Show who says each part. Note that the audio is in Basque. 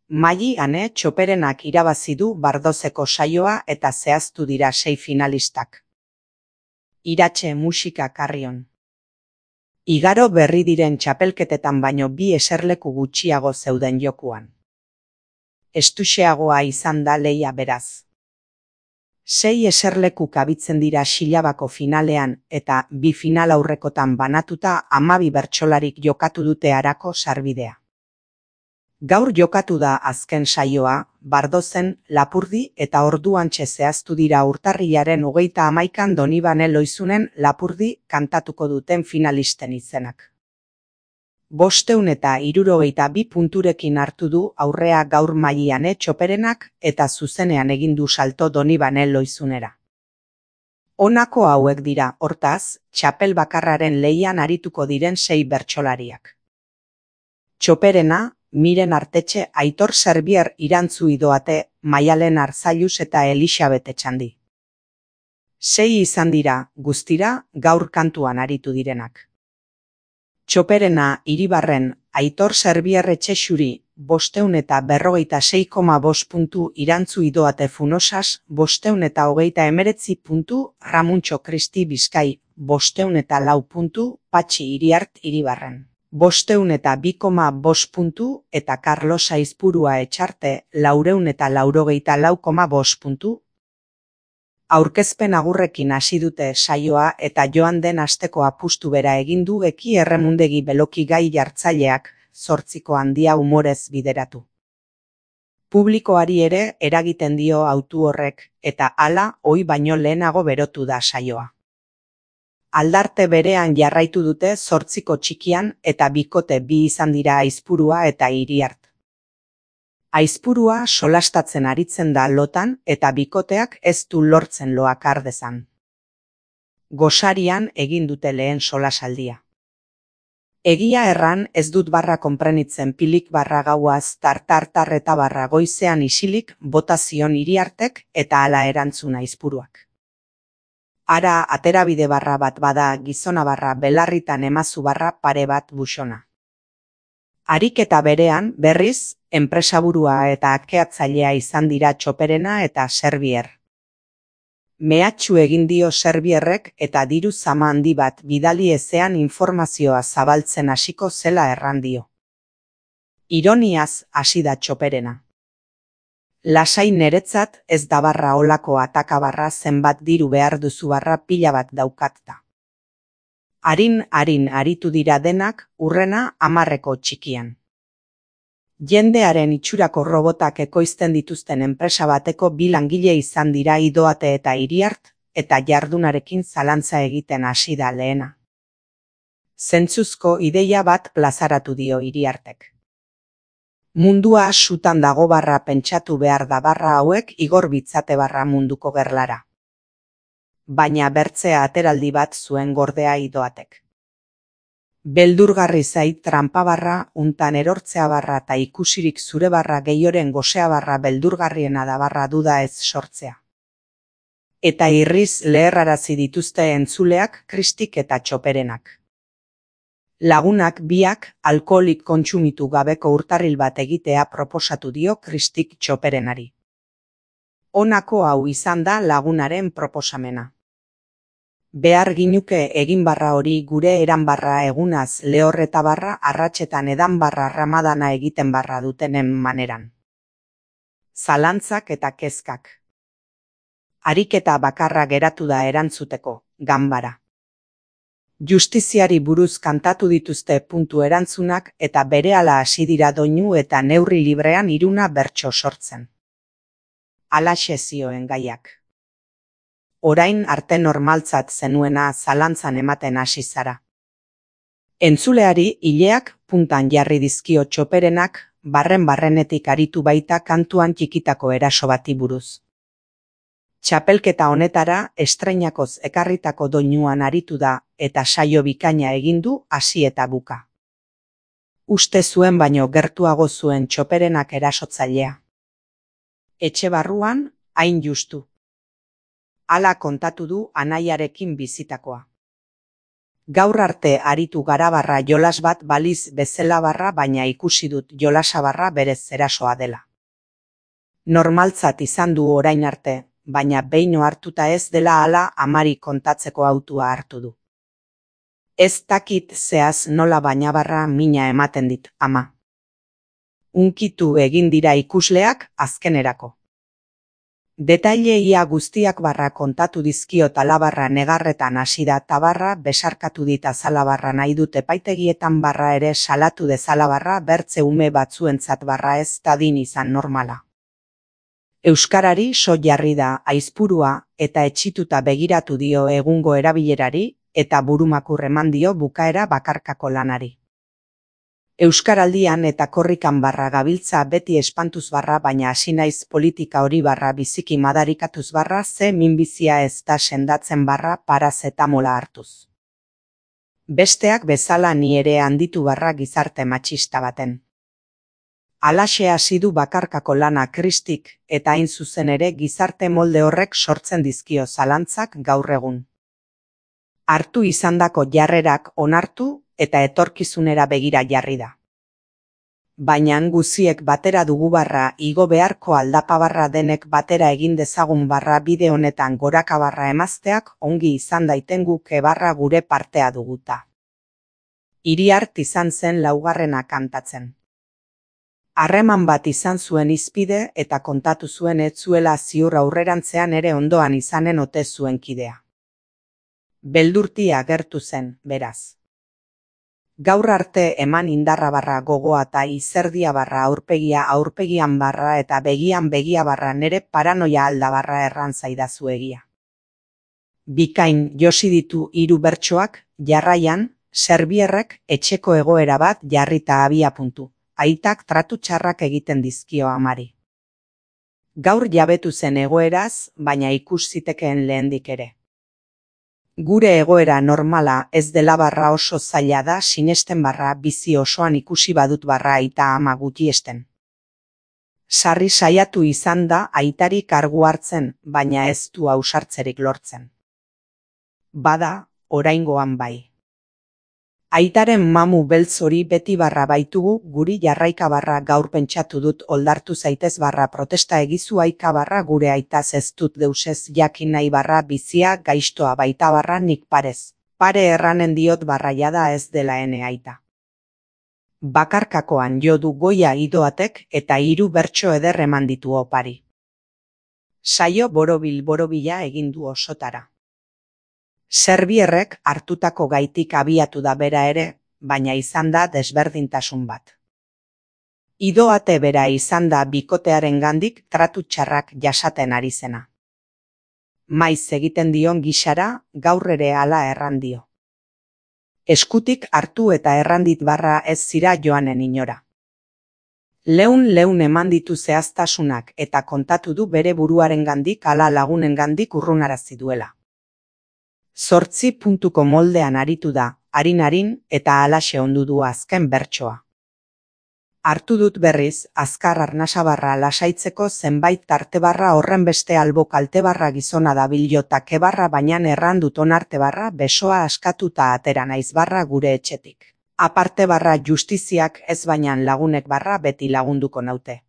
Speaker 1: Maili Ane Txoperenak irabazi du Bardozeko saioa eta zehaztu dira 6 finalistak. Iratxe musika Karrion. Igaro berri diren txapelketetan baino 2 eserleku gutxiago zeuden jokuan. Estuxeagoa izan da lehia beraz. 6 eserleku kabitzen dira Xilabako finalean eta 2 finalaurrekotan banatuta 12 bertsolarik jokatu dute harako sarbidea. Gaur jokatu da azken saioa, Bardozen, Lapurdi eta Orduantxe zehaztu dira urtarrilaren 31an Donibane Loizunen Lapurdi kantatuko duten finalisten izenak. 562 punturekin hartu du aurrea gaur Maili Ane Txoperenak eta zuzenean egin du salto Donibane Loizunera. Honako hauek dira, hortaz, txapel bakarraren lehian arituko diren 6 bertsolariak. Txoperena, Miren Artetxe, Aitor Serbier Irantzu Idoate, Maialen Arzailuz eta Elixabet Etxandi. 6 izan dira, guztira, gaur kantuan aritu direnak. Txoperena, Iribarren, Aitor Serbier Etxexuri, 546,5 puntu, Irantzu Idoate Funosas, 529 puntu, Ramuntxo Kristi Bizkai, 504 puntu, Patxi Iriart Iribarren. 502,5 puntu eta Carlos Aizpurua Etxarte 484,5 puntu. Aurkezpen agurrekin hasi dute saioa eta joan den asteko apustu bera egin du Eki Erremundegi Beloki gai jartzaileak 8ko handia umorez bideratu. Publikoari ere eragiten dio autu horrek eta hala ohi baino lehenago berotu da saioa. Aldarte berean jarraitu dute 8ko txikian eta bikote 2 izan dira Aizpurua eta Iriart. Aizpurua solastatzen aritzen da lotan eta bikoteak ez du lortzen loak ardezan. Gosarian egin dute lehen solasaldia. Egia erran ez dut barra konprenitzen pilik barra gauaz tartar eta barra goizean isilik botazion Iriartek eta hala erantzun Aizpuruak. Ara aterabide barra bat bada gizona barra belarritan emazu barra pare bat buxona. Ariketa berean, berriz, enpresaburua eta akeatzailea izan dira Txoperena eta Serbier. Mehatxu egin dio Serbierrek eta diru zama handi bat bidali ezean informazioa zabaltzen hasiko zela erran dio. Ironiaz hasi da Txoperena. Lasai neretzat ez da barra olako atakabarra zenbat diru behar duzu barra pila bat daukatta. Harin aritu dira denak urrena 10ko txikian. Jendearen itxurako robotak ekoizten dituzten enpresa bateko 2 langile izan dira Idoate eta Iriart eta jardunarekin zalantza egiten hasi da lehena. Zentzuzko ideia bat plazaratu dio Iriartek. Mundua sutan dago barra pentsatu behar da barra hauek igor bitzate barra munduko gerlara. Baina bertzea ateraldi bat zuen gordea Idoatek. Beldurgarri zait tranpa barra, untan erortzea barra eta ikusirik zure barra gehioren gosea barra beldurgarriena da barra duda ez sortzea. Eta irriz leherrarazi dituzte entzuleak Kristik eta Txoperenak. Lagunak biak alkoholik kontsumitu gabeko urtarril bat egitea proposatu dio Kristik Txoperenari. Honako hau izan da lagunaren proposamena. Behar ginuke egin barra hori gure eran barra egunaz lehorreta barra arratsetan edan barra ramadana egiten barra dutenen maneran. Zalantzak eta kezkak. Ariketa bakarra geratu da erantzuteko, ganbara. Justiziari buruz kantatu dituzte puntu erantzunak eta berehala hasi dira doinu eta neurri librean 3 bertso sortzen. Halaxe zioen gaiak. Orain arte normaltzat zenuena zalantzan ematen hasi zara. Entzuleari ileak puntan jarri dizkio Txoperenak barrenetik aritu baita kantuan txikitako eraso bati buruz. Txapelketa honetara estreinakoz ekarritako doinuan aritu da eta saio bikaina egin du hasi eta buka. Uste zuen baino gertuago zuen Txoperenak erasotzailea. Etxe barruan, hain justu. Hala kontatu du anaiarekin bizitakoa. Gaur arte aritu gara barra jolas bat baliz bezala barra, baina ikusi dut jolasa barra berez erasoa dela. Normaltzat izan du orain arte, baina behin hartuta ez dela hala amari kontatzeko hautua hartu du. Ez dakit zehaz nola baina barra mina ematen dit, ama. Unkitu egin dira ikusleak azkenerako. Detaileia guztiak barra kontatu dizkiot alabarra negarretan hasi da tabarra besarkatu dit azalabarra nahi dut epaitegietan barra ere salatu dezala barra bertze ume batzuentzat barra ez tadin izan normala. Euskarari so jarri da aizpurua eta etxituta begiratu dio egungo erabilerari eta burumakur eman dio bukaera bakarkako lanari. Euskaraldian eta korrikan barra gabiltza beti espantuz barra, baina hasi naiz politika hori barra biziki madarikatuz barra ze minbizia ez da sendatzen barra parazetamola hartuz. Besteak bezala ni ere handitu barra gizarte matxista baten. Halaxe hasi du bakarkako lana Kristik eta hain zuzen ere gizarte molde horrek sortzen dizkio zalantzak gaur egun. Hartu izandako jarrerak onartu eta etorkizunera begira jarri da. Baina guziek batera dugu barra igo beharko aldapa barra denek batera egin dezagun barra bide honetan goraka barra emazteak ongi izan daiten guke barra gure partea duguta. Iriart izan zen laugarrena kantatzen. Harreman bat izan zuen hizpide eta kontatu zuen ez zuela ziur aurrerantzean ere ondoan izanen ote zuen kidea. Beldurtia agertu zen, beraz. Gaur arte eman indarra barra gogoa eta izerdia barra aurpegian barra eta begian begia barra nere paranoia alda barra erran zaidazu egia. Bikain josi ditu 3 bertsoak, jarraian, Serbierrek etxeko egoera bat jarrita abia puntu. Aitak tratu txarrak egiten dizkio amari. Gaur jabetu zen egoeraz, baina ikus zitekeen lehendik ere. Gure egoera normala ez dela barra oso zaila da sinesten barra bizi osoan ikusi badut barra aita ama gutiesten. Sarri saiatu izan da aitari kargu hartzen, baina ez du ausartzerik lortzen. Bada, oraingoan bai. Aitaren mamu beltz hori beti barra baitugu guri jarraika barra gaur pentsatu dut oldartu zaitez barra protesta egizu aika barra gure aitaz ez dut deusez jakin nahi barra bizia gaiztoa baita barra nik parez. Pare erranen diot barra jada ez dela ene aita. Bakarkakoan jo du goia idoatek eta 3 bertso eder eman ditu opari. Saio borobila egin du osotara. Serbierrek hartutako gaitik abiatu da bera ere, baina izan da desberdintasun bat. Idoate bera izan da bikotearen gandik tratu txarrak jasaten ari zena. Maiz egiten dion gixara gaur ere hala erran dio. Eskutik hartu eta errandit barra ez zira joanen inora. Leun eman ditu zehaztasunak eta kontatu du bere buruaren gandik ala lagunen gandik urrunarazi duela. 8 puntuko moldean aritu da, harin eta halaxe ondu du azken bertsoa. Hartu dut berriz, azkar arnasabarra lasaitzeko zenbait tarte barra horren beste albo kalte barra gizona dabilota kebarra bainan errandut onarte barra besoa askatuta atera naiz barra gure etxetik. Aparte barra justiziak ez bainan lagunek barra beti lagunduko naute.